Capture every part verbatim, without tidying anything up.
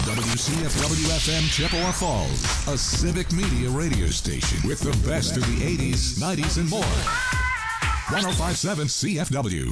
W C F W F M Chippewa Falls, a civic media radio station with the best of the eighties, nineties, and more. one oh five point seven C F W.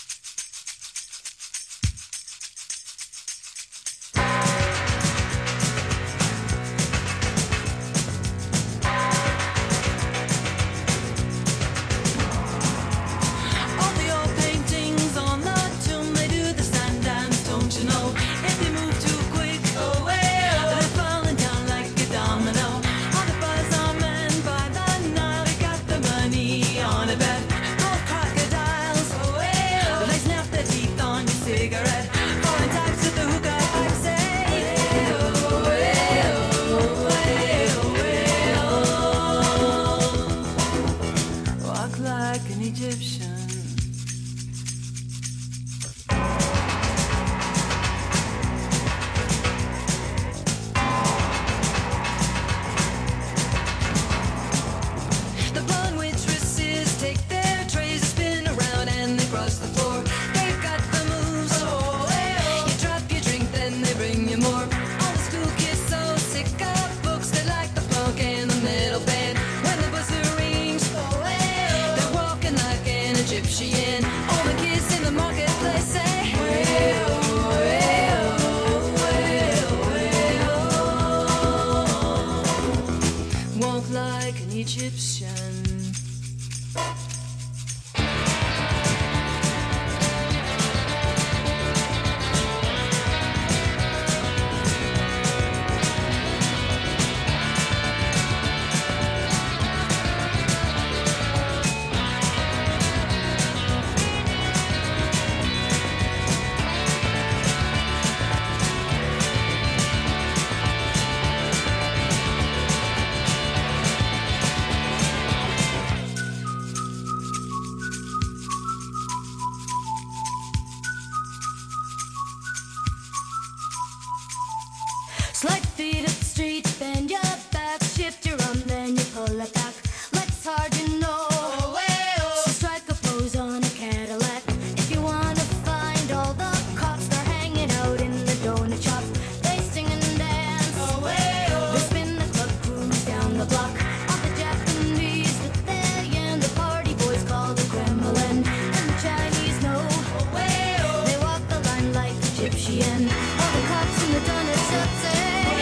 Slide feet up the street, bend your back, shift your arm, then you pull it back. Let's hard, you know. Oh, hey, oh. So strike a pose on a Cadillac. If you wanna find all the cops, they're hanging out in the donut shop. They sing and dance. Oh, hey, oh. They spin the club cruise down the block. All the Japanese with they and the party boys call the Kremlin. And the Chinese know. Oh, hey, oh. They walk the line like Egyptian. All the cops in the donut shop say.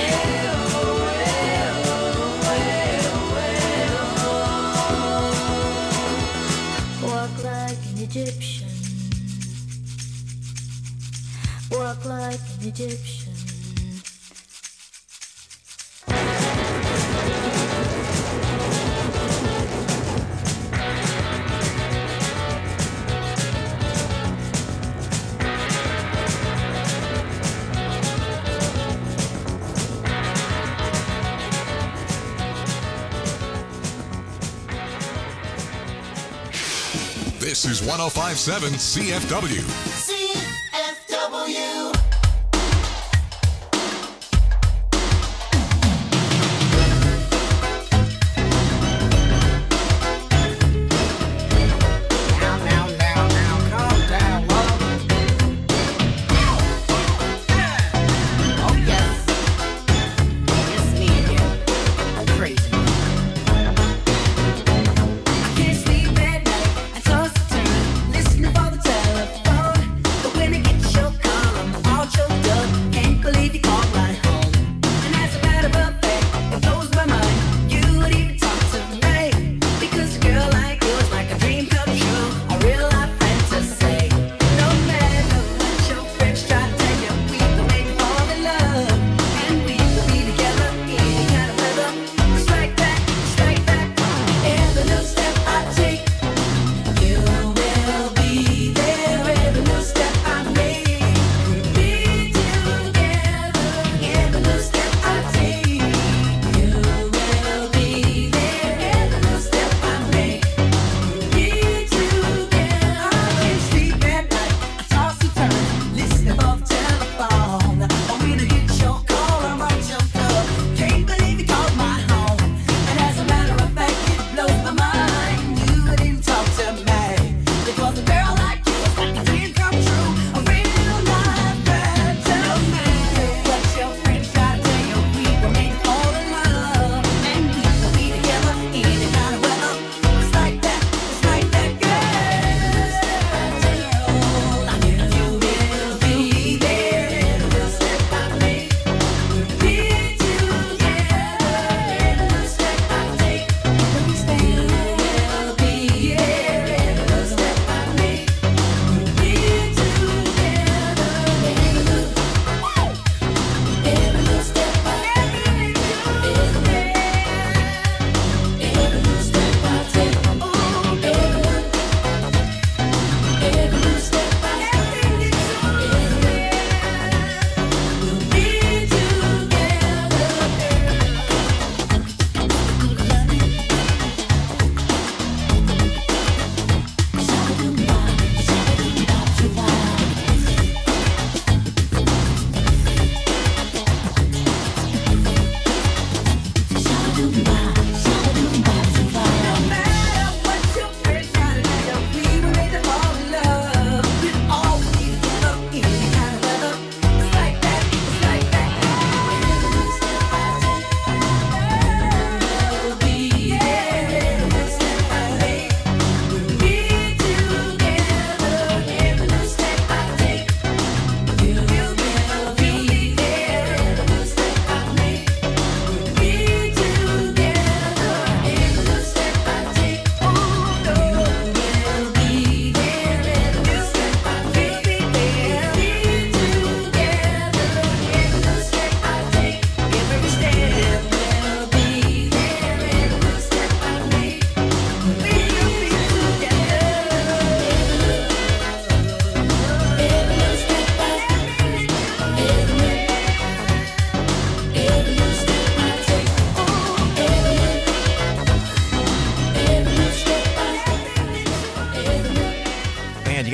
Egyptian, walk like an Egyptian. This is one oh five point seven C F W. C F W. Listening for the telephone.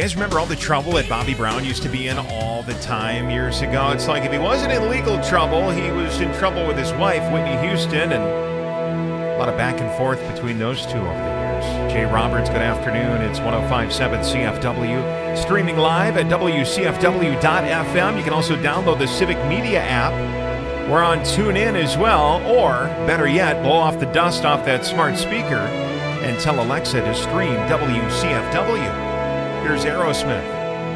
guys remember all the trouble that Bobby Brown used to be in all the time years ago? It's like if he wasn't in legal trouble, he was in trouble with his wife, Whitney Houston, and a lot of back and forth between those two over the years. Jay Roberts, good afternoon. It's one oh five point seven C F W. Streaming live at W C F W dot F M. You can also download the Civic Media app. We're on TuneIn as well, or better yet, blow off the dust off that smart speaker and tell Alexa to stream W C F W. Here's Aerosmith.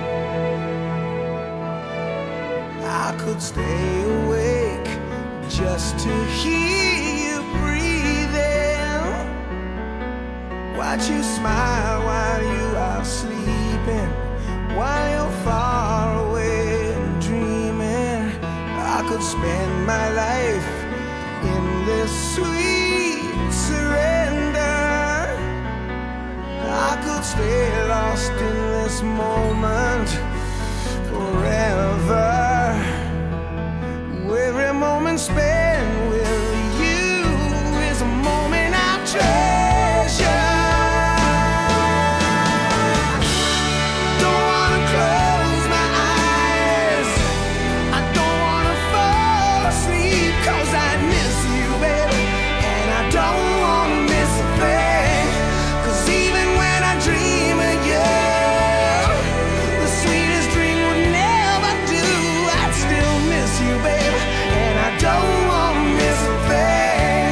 I could stay awake just to hear you breathing. Watch you smile while you are sleeping, while you're far away and dreaming. I could spend my life in this sweet surrender. I could stay lost in this moment forever. Every moment spent with you is a moment I treasure. Don't wanna close my eyes, I don't wanna fall asleep, 'cause I miss you, baby, and I don't wanna miss a thing. 'Cause even when I dream of you, the sweetest dream would never do. I'd still miss you, baby, and I don't wanna miss a thing.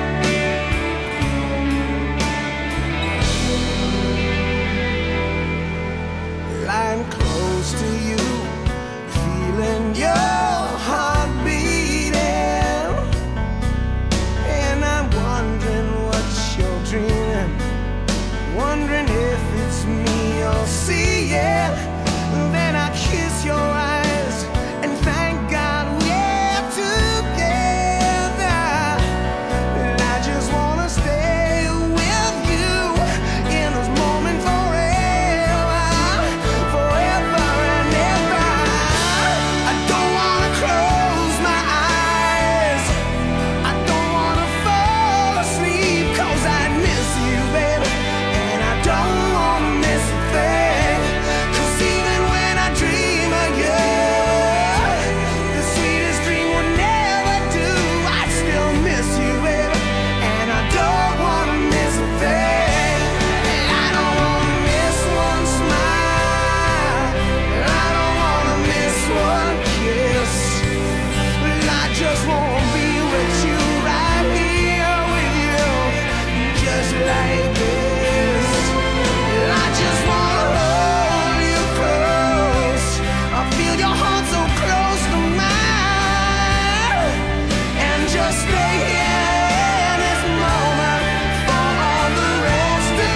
Lying close to you, feeling your heart beating, and I'm wondering what you're dreaming, wondering if it's me you're seeing. Then I kiss your eyes and thank God we're together. And I just wanna stay with you in this moment forever, forever and ever. I don't wanna close my eyes, I don't wanna fall asleep, 'cause I miss you, baby, and I don't wanna miss a thing. 'Cause even when I dream of you, the sweetest dream will never do. I still miss you, baby, and I don't wanna miss a thing. And I don't wanna miss one smile, and I don't wanna miss one kiss. But I just wanna be with you, right here with you, just like this. And I just wanna hold you close, I feel your heart so close to mine, and just stay here in this moment for all the rest of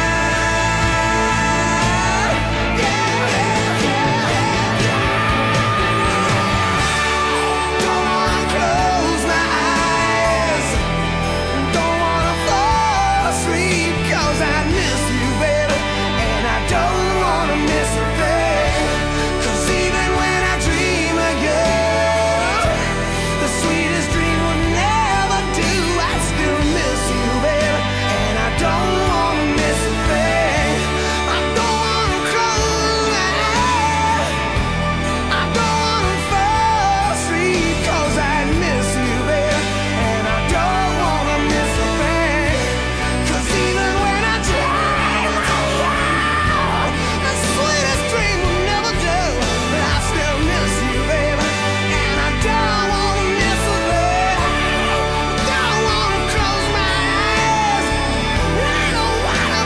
time. Yeah, yeah, yeah, yeah. Don't wanna close my eyes, don't wanna fall asleep, 'cause I miss you, baby, and I don't wanna miss a thing. 'Cause even when I dream of you, the sweetest dream will never do. I still miss you, baby, and I don't wanna miss a thing. I don't wanna close my eyes, I don't wanna fall asleep, 'cause I miss you, baby, and I don't wanna miss a thing. 'Cause even when I dream of you, the sweetest dream will never do. But I still miss you, baby, and I don't wanna miss a thing. Don't wanna close my eyes, I don't wanna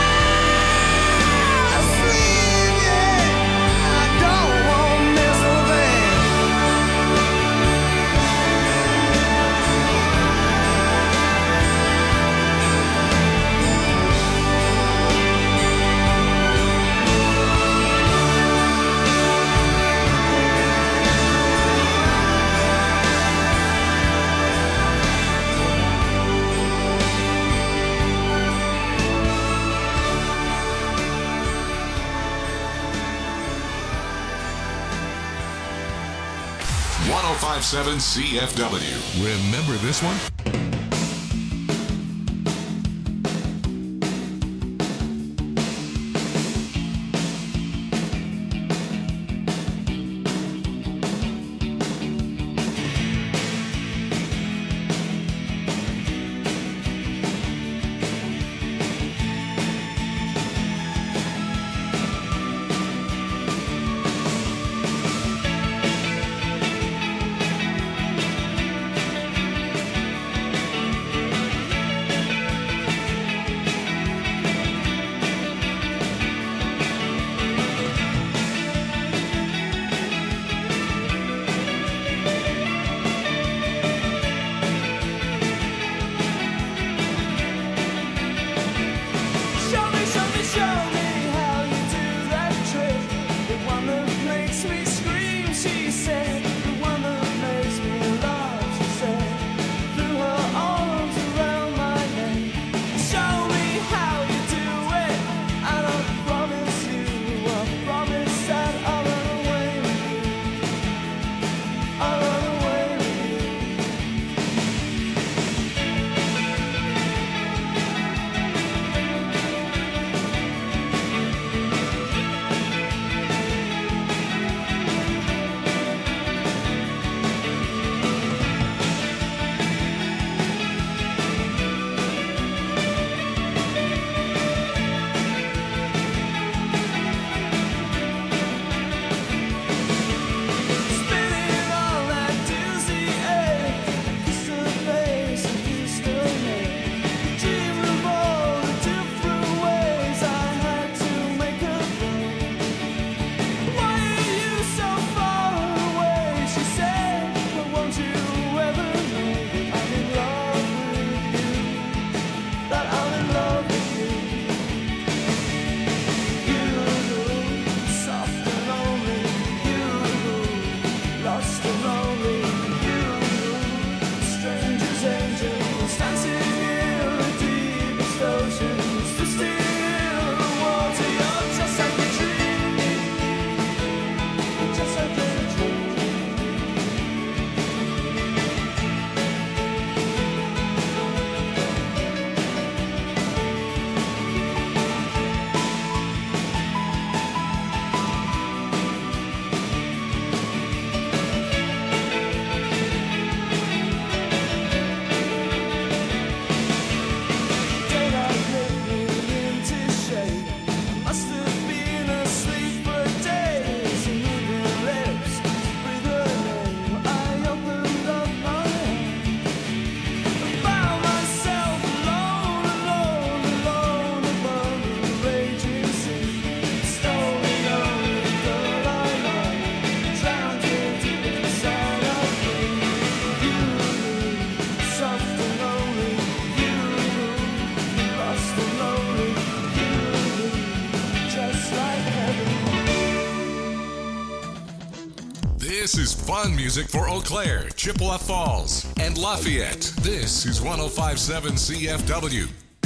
fall asleep, yeah. I don't wanna miss a thing. one oh five point seven C F W. Remember this one? This is fun music for Eau Claire, Chippewa Falls, and Lafayette. This is one oh five point seven C F W.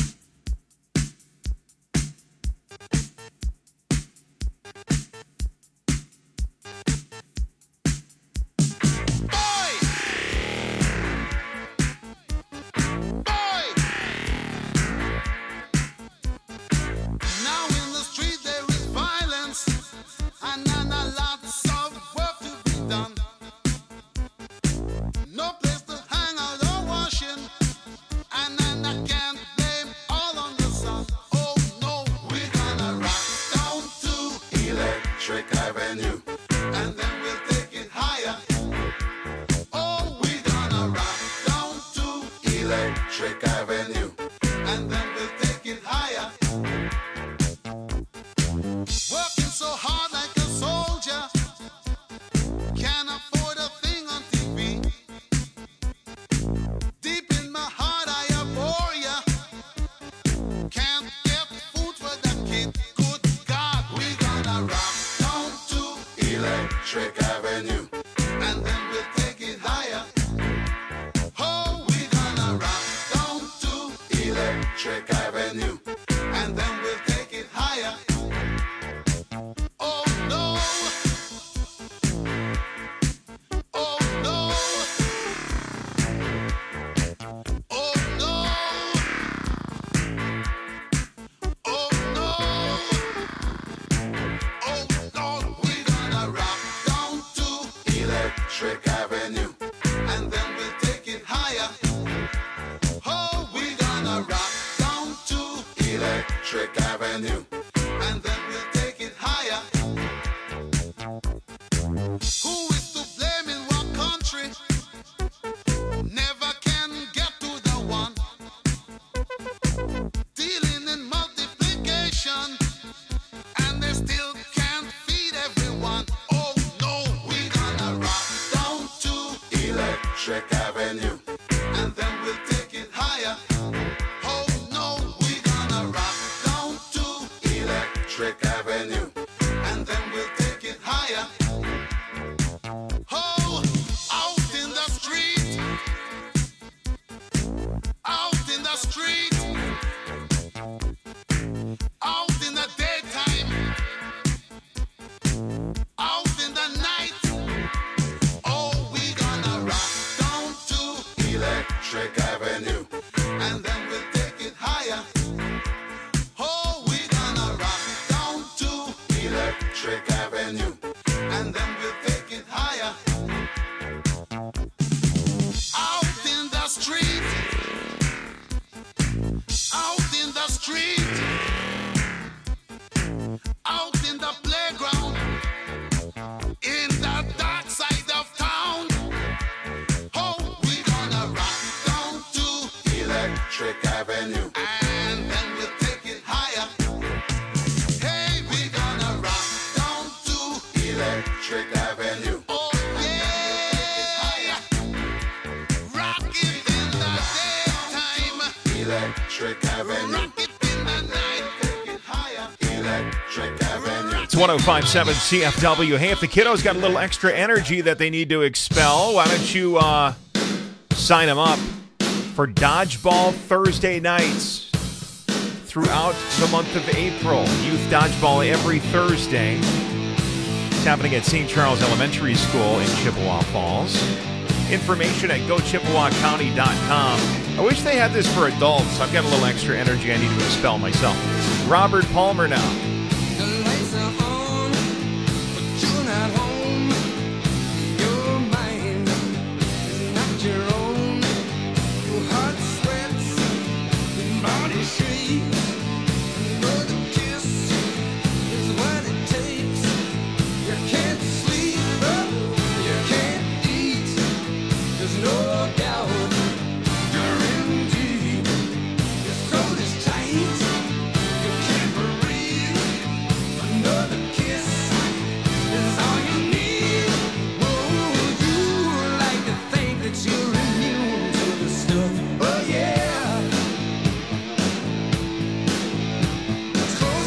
one oh five point seven C F W. Hey, if the kiddos got a little extra energy that they need to expel, why don't you uh, sign them up for Dodgeball Thursday nights throughout the month of April. Youth Dodgeball every Thursday. It's happening at Saint Charles Elementary School in Chippewa Falls. Information at go chippewa county dot com. I wish they had this for adults. I've got a little extra energy I need to expel myself. Robert Palmer now.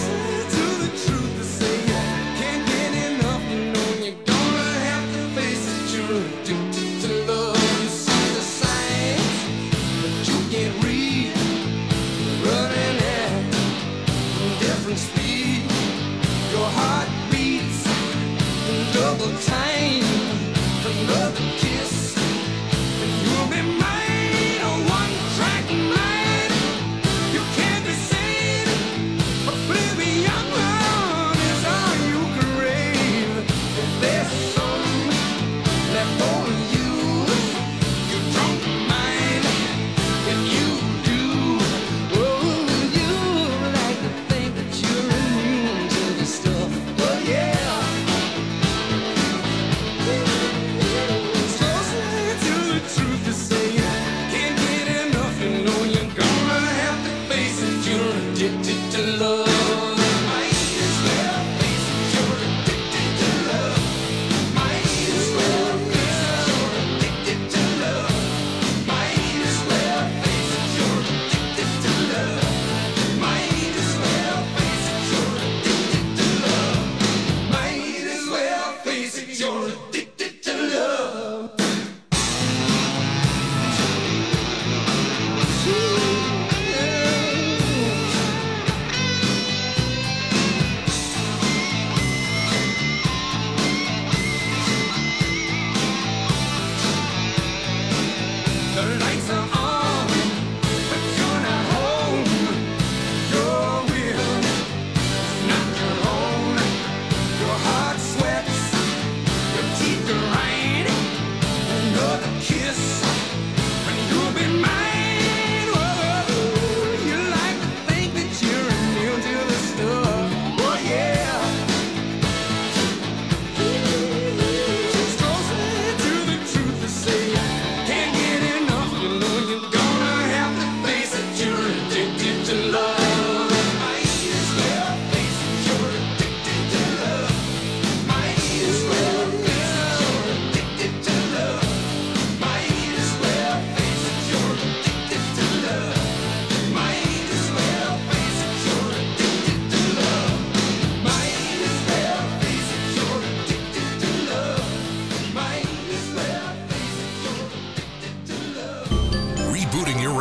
Face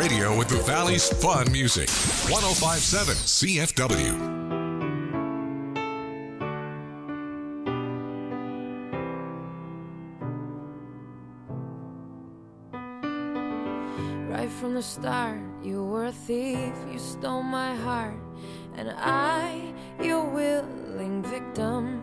radio with the Valley's fun music. one oh five point seven C F W. Right from the start, you were a thief, you stole my heart, and I, your willing victim.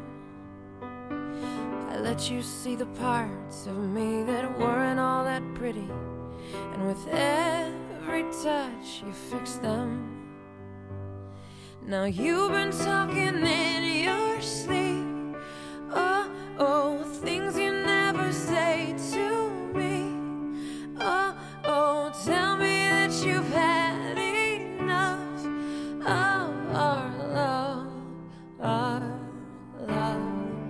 I let you see the parts of me that weren't all that pretty, and with every touch you fixed them. Now you've been talking in your sleep, oh, oh, things you never say to me, oh, oh, tell me that you've had enough of our love, our love.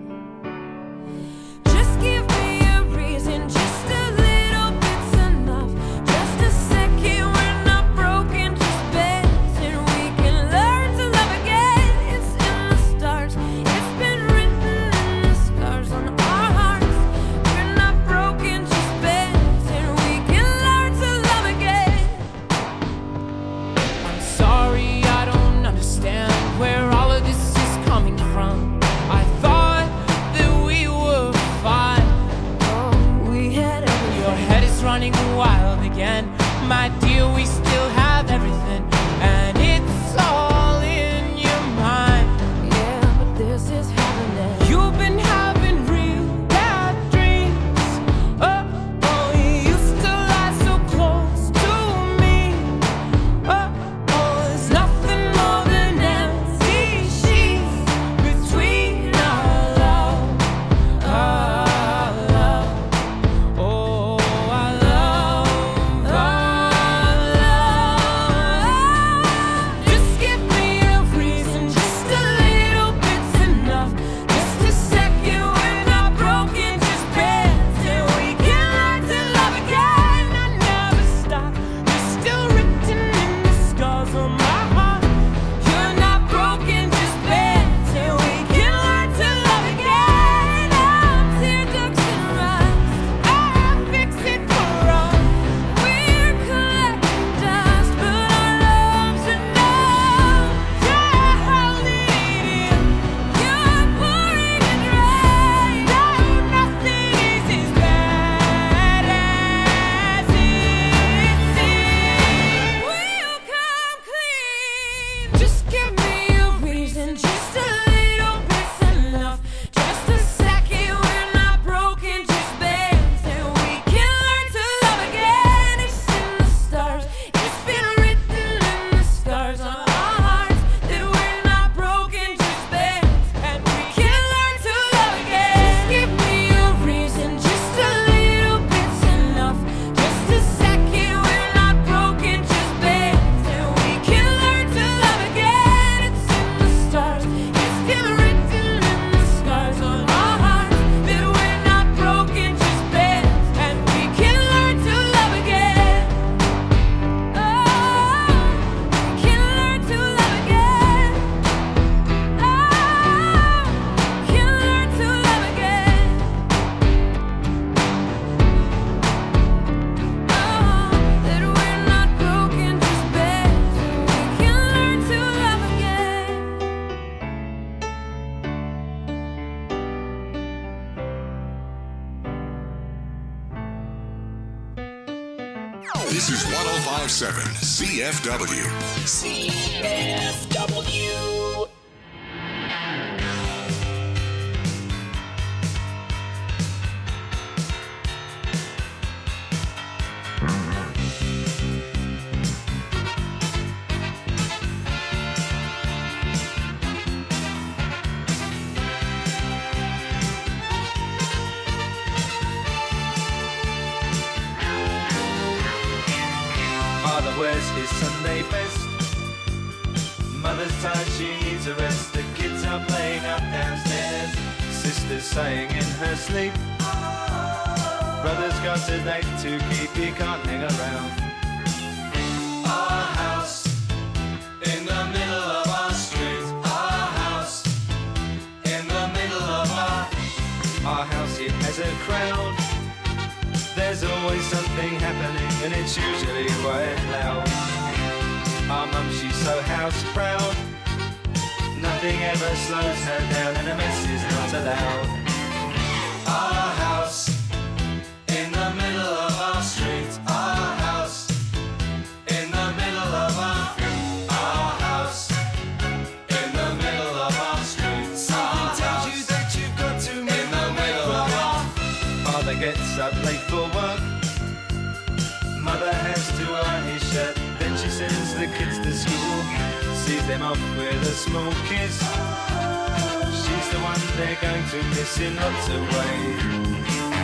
Just give me a reason, just a little bit's enough. Just a second, we're not broken, just bends, and we can learn to love again. It's in the stars, it's been written in the scars on our hearts. We're not broken, just bends, and we can learn to love again. I'm sorry, I don't understand where all of this is coming from. I thought that we were fine. Oh, we had everything. Your head is running wild again. My dear, we still have everything, and it's all in your mind. Yeah, but this is happening. You've been having real bad dreams. Oh, oh, you used to lie so close to me. Oh, oh, there's nothing more than empty sheets between our love, our love. Oh, our love, our love. Just give me a reason, just a little bit's enough. Just a second, we're not broken, just bends, and we can learn to love again. I never stop, you're still written in the scars on my heart. You're not broken, just bends, and we can learn to love again. I'm tear ducts and rust, I fix it for us. We're collecting dust, but our love's enough. You're holding it in, you're pouring it right. No, nothing is as bad as it seems. We'll come clean. Just give me a reason, just a little bit's enough. Just a second, we're not broken, just bends, and we can learn to love again. It's in the stars, it's been written in the scars on our hearts that we're not broken, just bends, and we can learn to love again. Just give me a reason, just a little bit's enough. Just a second, we're not broken, just bends, and we can learn to love again. It's in the stars, it's been written in the scars on our hearts that we're not broken, just bends, and we can learn to love again. Oh, we can learn to love again. Oh, we can learn to love again. Oh, that we're not broken, just bends, and we can learn to love again. This is one oh five point seven C F W. C F W. Father wears his Sunday best. Mother's tired, she needs a rest. The kids are playing up downstairs. Sister's sighing in her sleep. Brother's got a date to keep, he can't hang around. Our house in the middle of our street. Our house in the middle of our Our house, it has a crowd. There's always something happening. and it's usually quite loud. Our mum, she's so house proud. Nothing ever slows her down, and a mess is not allowed. Our house in the middle of our street. Our house in the middle of our our house in the middle of our street. Something tells you that you've got to in the middle of our. Father gets up late for work. Mother has to iron his shirt. Then she sends the kids to school. Sees them off with a small kiss. She's the one they're going to miss in lots of ways.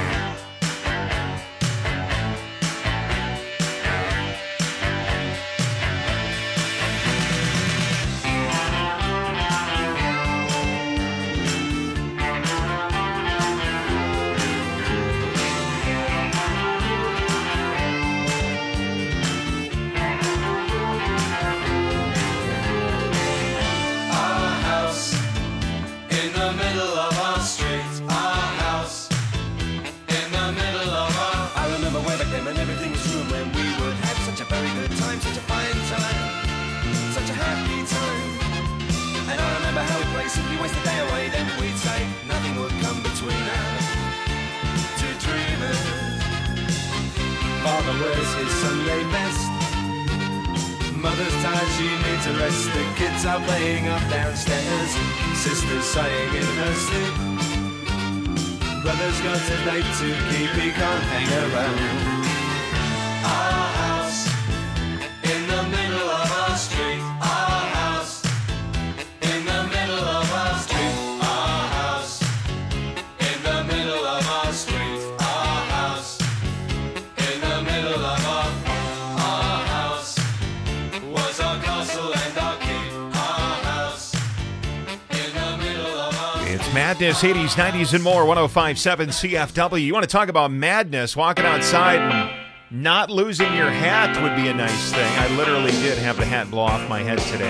Simply waste the day away, then we'd say nothing would come between us. Two dreamers. Father wears his Sunday best. Mother's tired, she needs a rest. The kids are playing up downstairs. Sister's sighing in her sleep. Brother's got a date to keep, he can't hang around. Our house in the middle of our street. Our house in the middle of our street. Our house in the middle of our street. Our house in the middle of our our house was our castle and our keep. Our house in the middle of our. It's Madness, eighties, nineties, and more, one oh five point seven C F W. You want to talk about madness, walking outside and not losing your hat would be a nice thing. I literally did have the hat blow off my head today.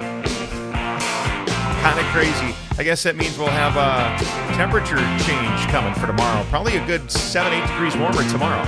Kind of crazy. I guess that means we'll have a temperature change coming for tomorrow. Probably a good seven, eight degrees warmer tomorrow.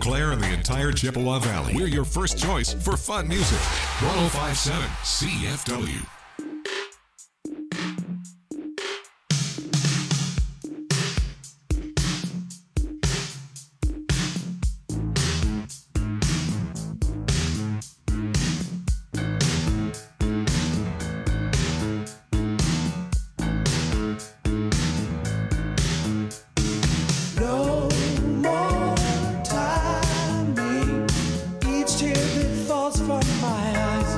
Clair, and the entire Chippewa Valley. We're your first choice for fun music. one oh five point seven C F W. No more timing. Each tear that falls from my eyes,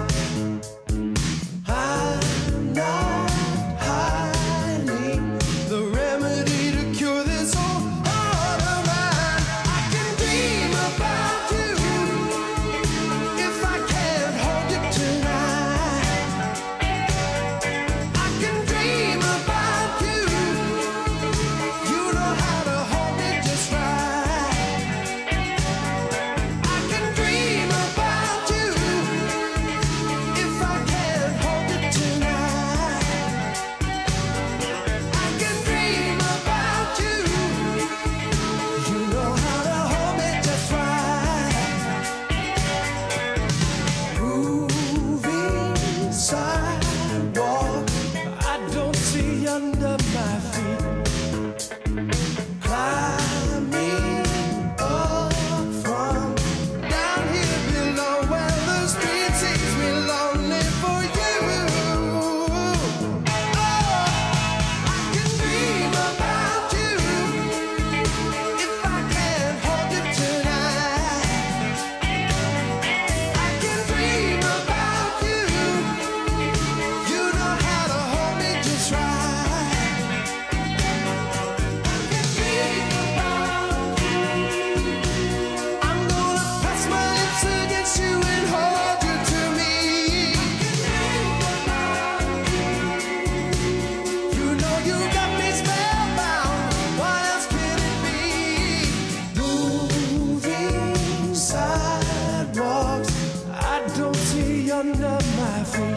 I'm not hiding the remedy to cure this old heart of mine. I can dream about you if I can't hold you tonight. I can dream about you. You know how to hold me just right. I can dream about you if I can't hold you tonight. I can dream about you. You know how to hold me just right. Moving sidewalk, I don't see under my feet. Climbing up from down here below where the street sees me lonely for you. Oh, I can dream about you if I can't hold you tonight. I can dream about you. You know how to hold me just right. I can dream about you. I'm gonna press my lips against you and hold you to me. I can dream about you. You know you got me spellbound. What else can it be? Moving sidewalks, I don't see under my feet.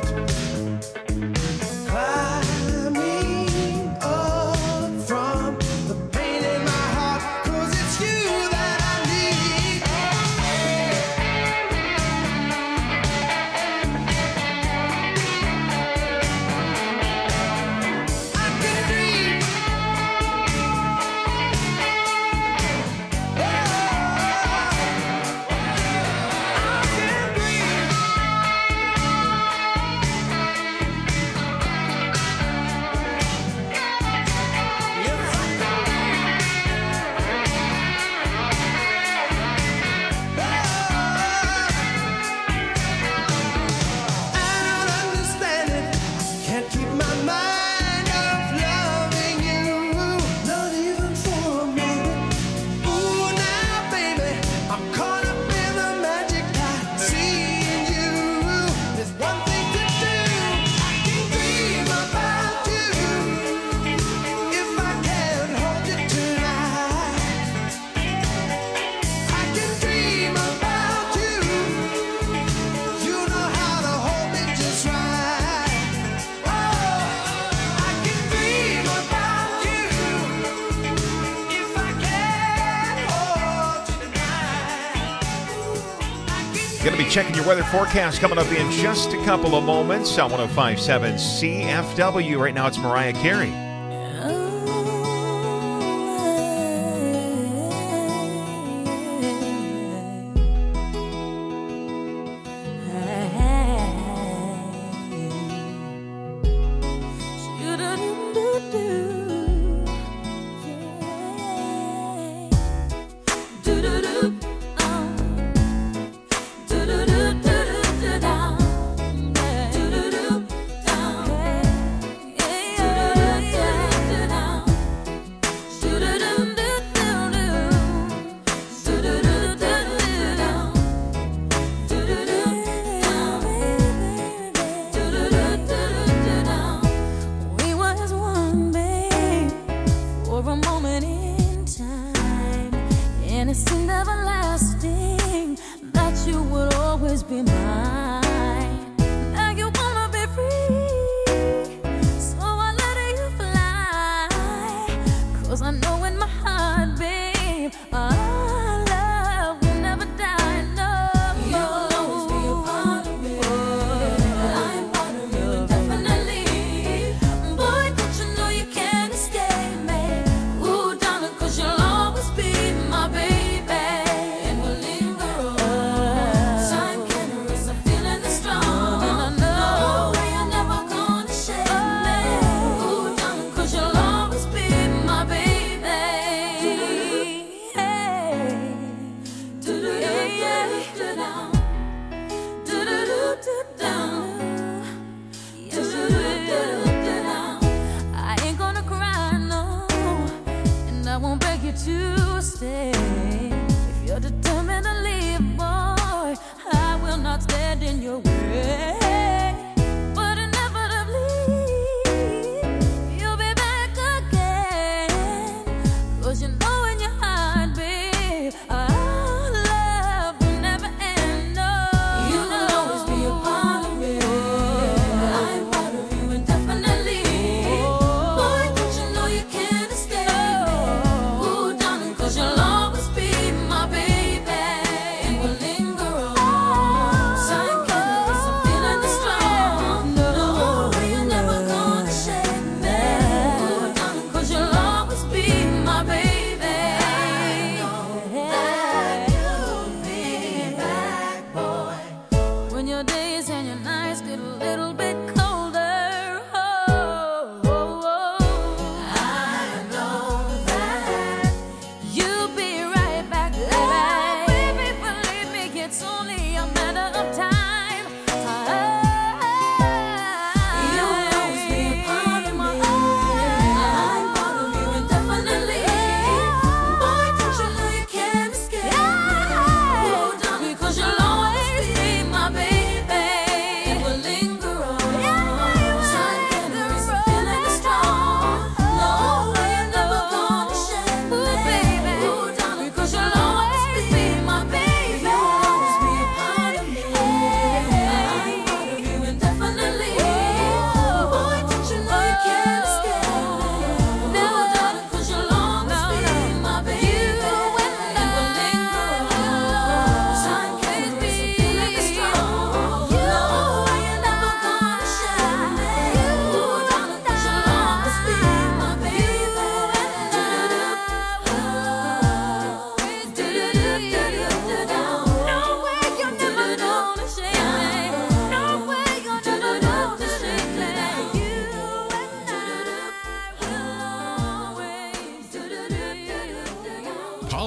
Climbing up from the pain in my heart, 'cause it's you that I need. I can dream. I can dream. I don't understand it. Can't keep my mind off loving you, not even for a minute. Ooh, now, baby, I'm caught up in the magic I see in you. There's one thing to do. I can dream about you if I can't hold you tonight. I can dream about you. You know how to hold me just right. Oh, I can dream about you if I can't hold you tonight. I can Going to be checking your weather forecast coming up in just a couple of moments on one oh five point seven C F W. Right now it's Mariah Carey. Do-do-do-do-do-down. Do-do-do-down. Yeah.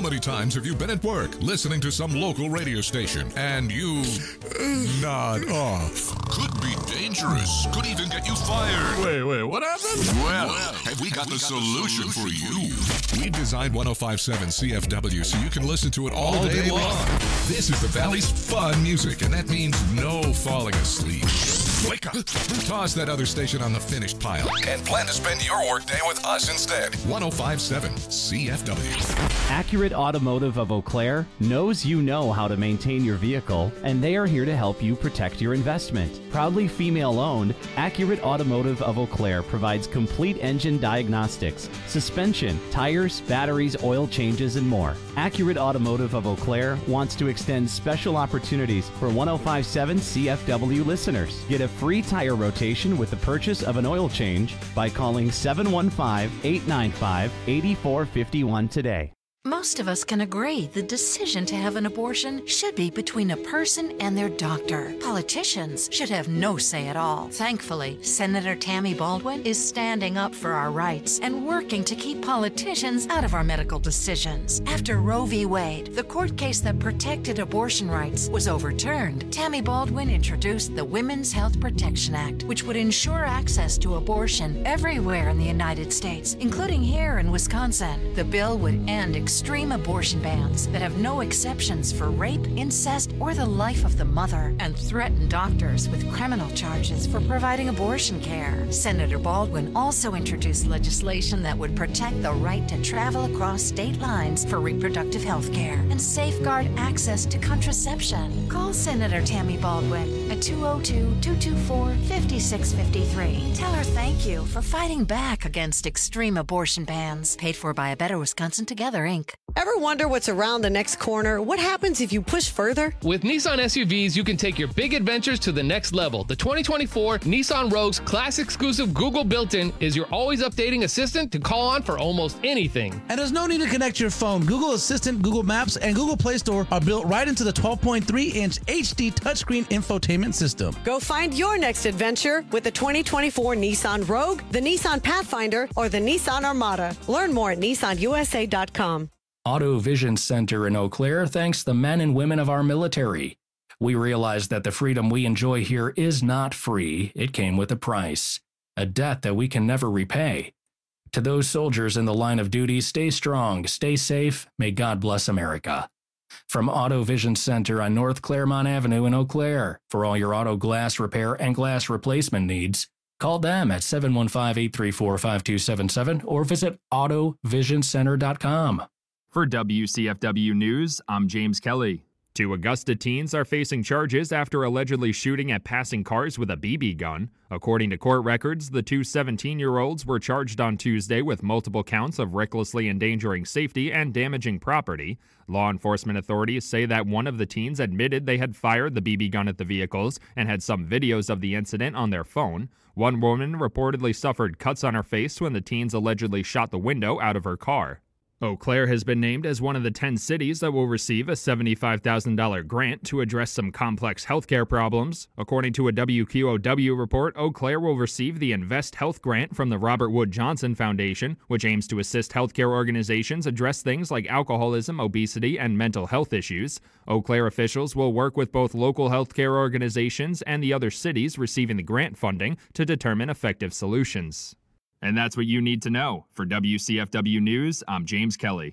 many times have you been at work listening to some local radio station and you nod off? Could be dangerous. Could even get you fired. Wait, wait, what happened? Well, have we got the solution for you? We designed one oh five point seven C F W so you can listen to it all day long. This is the Valley's fun music, and that means no falling asleep. Wake up. Toss that other station on the finished pile and plan to spend your workday with us instead. one oh five point seven C F W. Accurate Automotive of Eau Claire knows you know how to maintain your vehicle, and they are here to help you protect your investment. Proudly female-owned, Accurate Automotive of Eau Claire provides complete engine diagnostics, suspension, tires, batteries, oil changes, and more. Accurate Automotive of Eau Claire wants to extend special opportunities for one oh five point seven C F W listeners. Get a free tire rotation with the purchase of an oil change by calling seven one five, eight nine five, eight four five one today. Most of us can agree the decision to have an abortion should be between a person and their doctor. Politicians should have no say at all. Thankfully, Senator Tammy Baldwin is standing up for our rights and working to keep politicians out of our medical decisions. After Roe v. Wade, the court case that protected abortion rights, was overturned, Tammy Baldwin introduced the Women's Health Protection Act, which would ensure access to abortion everywhere in the United States, including here in Wisconsin. The bill would end extreme abortion bans that have no exceptions for rape, incest, or the life of the mother, and threaten doctors with criminal charges for providing abortion care. Senator Baldwin also introduced legislation that would protect the right to travel across state lines for reproductive health care and safeguard access to contraception. Call Senator Tammy Baldwin at two oh two, two two four, five six five three. Tell her thank you for fighting back against extreme abortion bans. Paid for by A Better Wisconsin Together, Incorporated. Ever wonder what's around the next corner? What happens if you push further? With Nissan S U Vs, you can take your big adventures to the next level. The twenty twenty-four Nissan Rogue's class-exclusive Google built-in is your always updating assistant to call on for almost anything. And there's no need to connect your phone. Google Assistant, Google Maps, and Google Play Store are built right into the twelve point three inch H D touchscreen infotainment system. Go find your next adventure with the twenty twenty-four Nissan Rogue, the Nissan Pathfinder, or the Nissan Armada. Learn more at Nissan U S A dot com. Auto Vision Center in Eau Claire thanks the men and women of our military. We realize that the freedom we enjoy here is not free. It came with a price, a debt that we can never repay. To those soldiers in the line of duty, stay strong, stay safe. May God bless America. From Auto Vision Center on North Claremont Avenue in Eau Claire, for all your auto glass repair and glass replacement needs, call them at seven one five, eight three four, five two seven seven or visit auto vision center dot com. For W C F W News, I'm James Kelly. Two Augusta teens are facing charges after allegedly shooting at passing cars with a B B gun. According to court records, the two seventeen-year-olds were charged on Tuesday with multiple counts of recklessly endangering safety and damaging property. Law enforcement authorities say that one of the teens admitted they had fired the B B gun at the vehicles and had some videos of the incident on their phone. One woman reportedly suffered cuts on her face when the teens allegedly shot the window out of her car. Eau Claire has been named as one of the ten cities that will receive a seventy-five thousand dollars grant to address some complex healthcare problems. According to a W Q O W report, Eau Claire will receive the Invest Health Grant from the Robert Wood Johnson Foundation, which aims to assist healthcare organizations address things like alcoholism, obesity, and mental health issues. Eau Claire officials will work with both local healthcare organizations and the other cities receiving the grant funding to determine effective solutions. And that's what you need to know. For W C F W News, I'm James Kelly.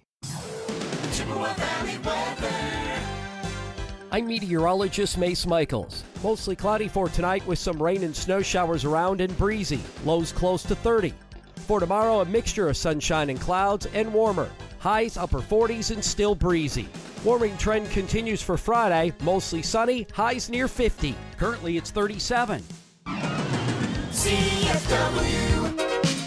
I'm meteorologist Mace Michaels. Mostly cloudy for tonight with some rain and snow showers around and breezy. Lows close to thirty. For tomorrow, a mixture of sunshine and clouds and warmer. Highs upper forties and still breezy. Warming trend continues for Friday. Mostly sunny, highs near fifty. Currently it's thirty-seven. C F W.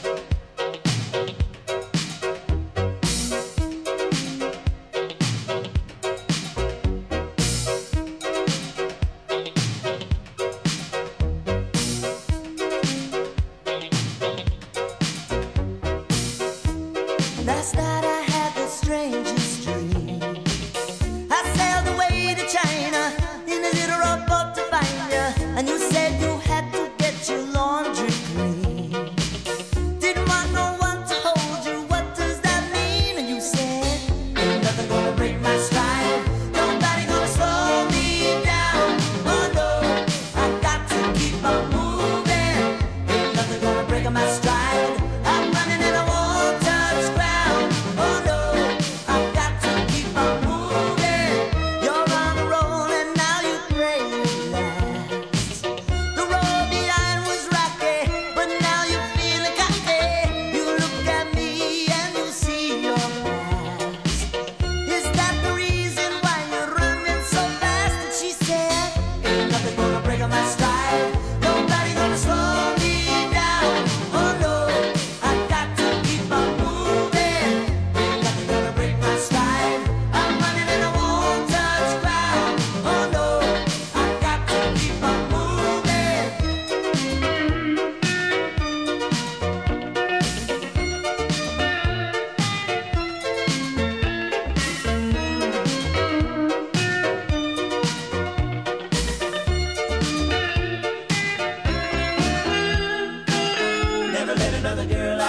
Last night I had the strangest dream. I sailed away to China in a little rowboat to find you, and you said you had to get your laundry clean.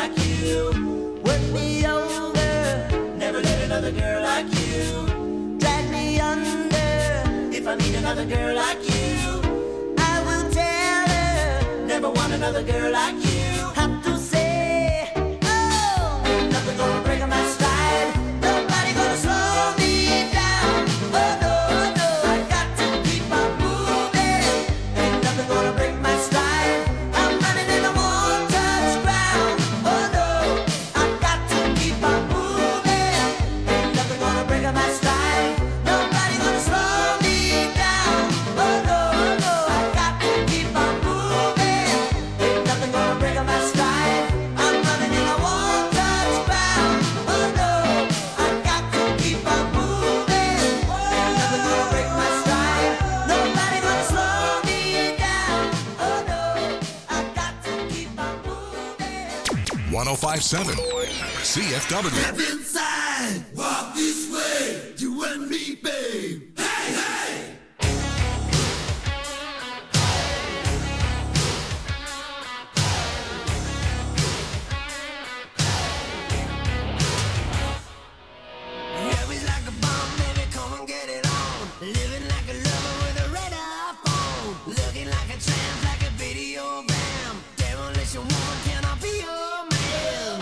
like you. Work me over, never let another girl like you. Drag me under, if I meet another girl like you. I will tell her, never want another girl like you. Have to say, oh, ain't nothing gonna break my stride. Nobody gonna slow me down. Oh no, no, I got to keep on moving. Ain't nothing gonna break my stride. I'm running and I won't touch ground. Oh no, I got to keep on moving. Ain't nothing gonna break my stride. Nobody gonna slow me down. Oh no, no, I got to keep on moving. Ain't nothing gonna break my stride. I'm running and I won't touch ground. Oh no, I got to keep on moving. Ain't nothing gonna break my stride. Nobody gonna slow me down. Oh no, I got to keep on moving. one oh five point seven C F W. Step inside, walk this way, you and me, babe. Hey, hey! Yeah, it's like a bomb, baby, come and get it on. Living like a lover with a red iPhone. Looking like a tramp, like a video bam. Demolition woman, can I be your man?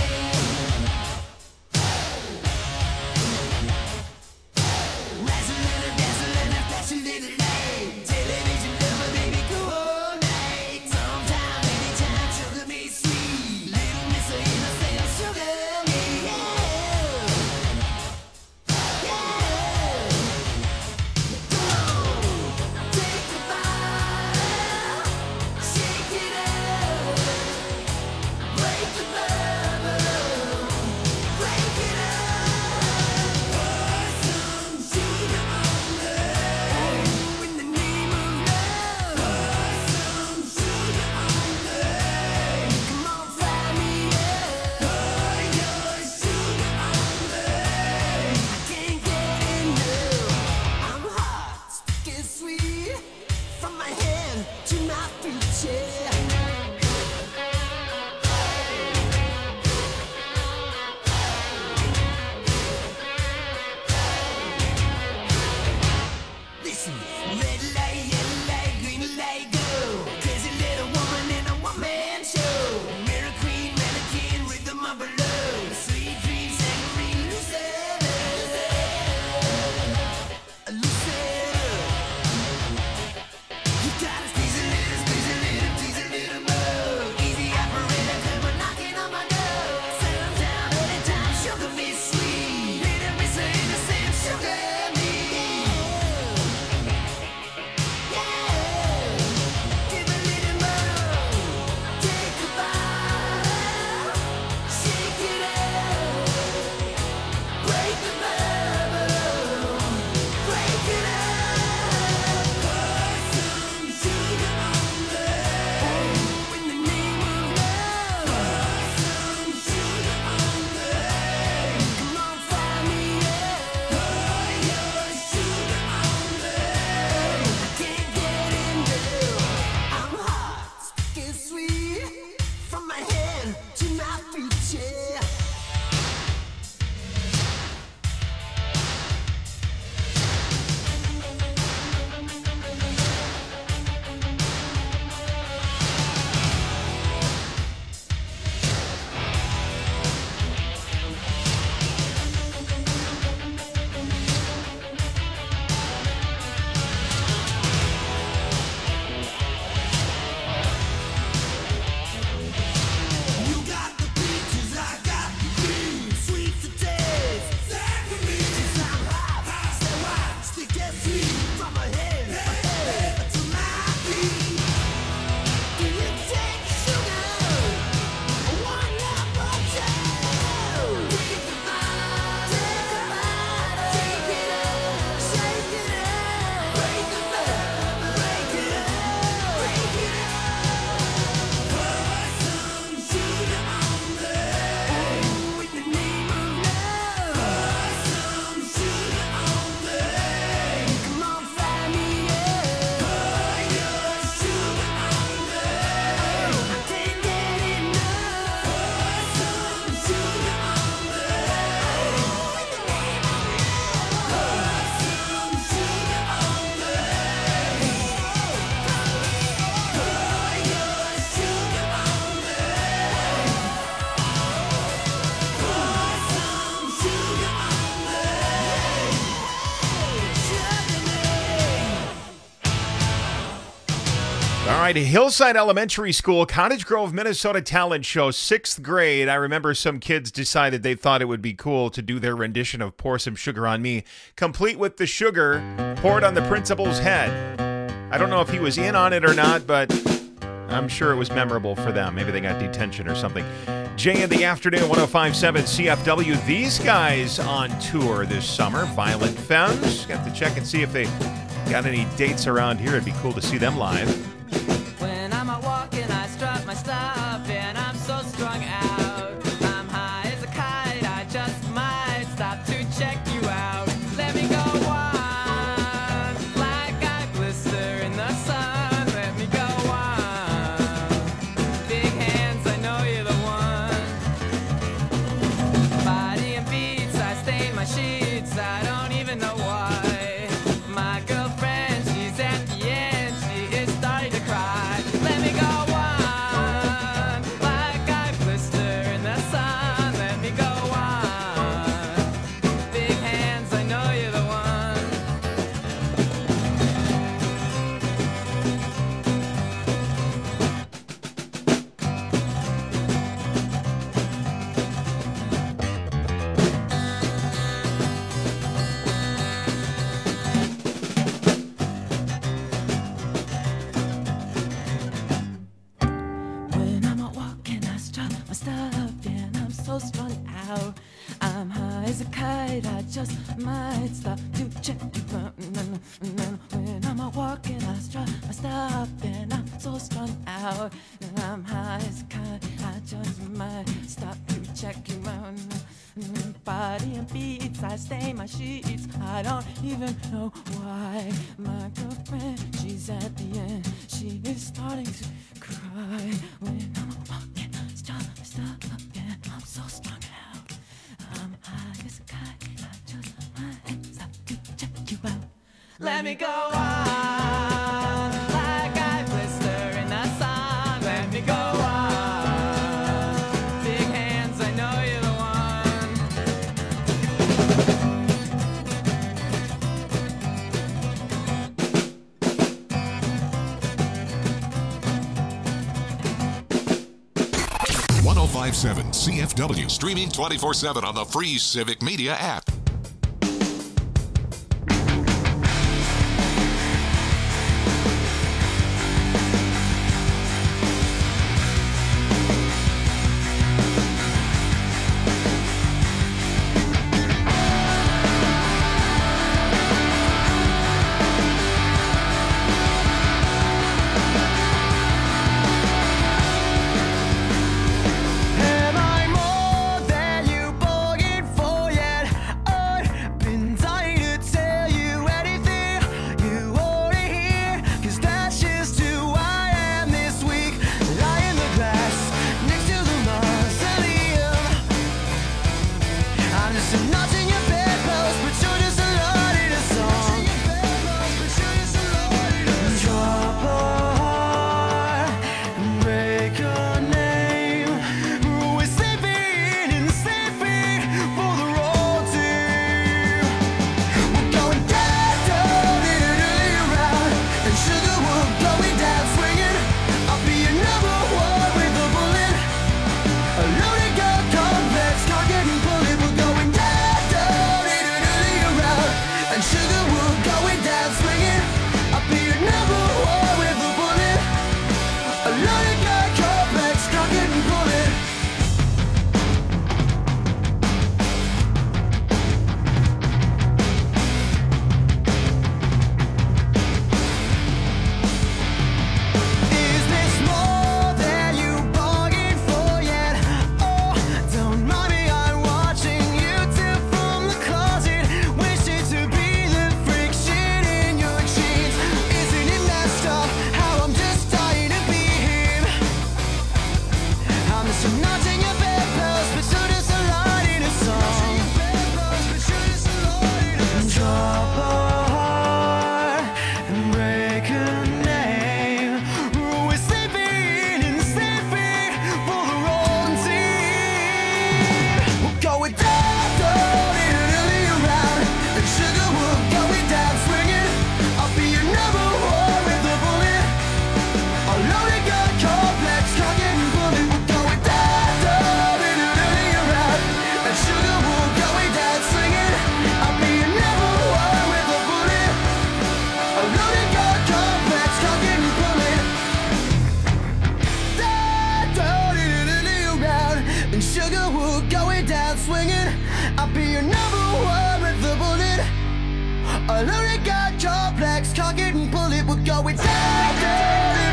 Dazzling, dazzling, flashing little light. Television lover, baby, coordinate. Sometime, anytime, sugar me sweet. Little miss of innocent, sugar me, yeah. Yeah. Come on, take the fire, shake it up, break the bubble, break it up. Pour some sugar on me, in the name of love. Pour some sugar on me, come on, fry me up. Pour your sugar on me, I can't get enough. I'm hot, sticky sweet, from my head to my feet, yeah. Listen, red light, yellow light, green light, go. Crazy little woman in a one-man show. Mirror queen, mannequin, rhythm of her love. Sweet dreams, saccharine, Lucetta. Lucetta. You gotta squeeze a little, squeeze a little, tease a little more. Easy operator, come on, knocking on my door. Sometime, anytime, sugar me sweet. Little miss of innocent, sugar me. Yeah. Give a little more. Take a bite. Shake it up. Break the bubble. Break it up. Pour some sugar on me, in the name of love. Pour some sugar on me, come on, fry me up. Pour your sugar on me, I can't get enough. I'm hot, sticky sweet, from my head to my feet, yeah. You got the peaches, I got right, Hillside Elementary School, Cottage Grove, Minnesota talent show, sixth grade. I remember some kids decided they thought it would be cool to do their rendition of Pour Some Sugar on Me, complete with the sugar poured on the principal's head. I don't know if he was in on it or not, but I'm sure it was memorable for them. Maybe they got detention or something. Jay in the afternoon, one oh five point seven C F W. These guys on tour this summer, Violent Femmes. Got to check and see if they got any dates around here. It'd be cool to see them live. When I'm out walking, I strut my stuff, and I'm so strung out. I'm high as a kite, I just might stop to check you out. Let me go on, like I blister in the sun. Let me go on, big hands, I know you're the one. Body and beats, I stain my sheets, I don't even know why. My girlfriend, she's at the end, she is starting to cry. Let me go on, like I blister in the sun. Let me go on, big hands, I know you're the one. When I'm out walking, I strut my stuff, and I'm so strung out. I'm high as a kite, I just might stop to check you out. When I'm out walking, I strut my stuff, and I'm so strung out. And I'm high as a kite, I just might stop to check you out. Body and beats, I stain my sheets, I don't even know why. My girlfriend, she's at the end, she is starting to cry. When I'm walking, stop, stop, and I'm so strung out. I'm high as a kite, I just might stop to check you out. Let me go on, like I blister in the sun. Let me go on, big hands, I know you're the one oh five point seven C F W, streaming twenty-four seven on the free Civic Media app. Am I more than you bargained for yet? Sugar, we're going down swinging. I'll be your number one with the bullet. I already got your flex, cock it and pull it. We're going down, down,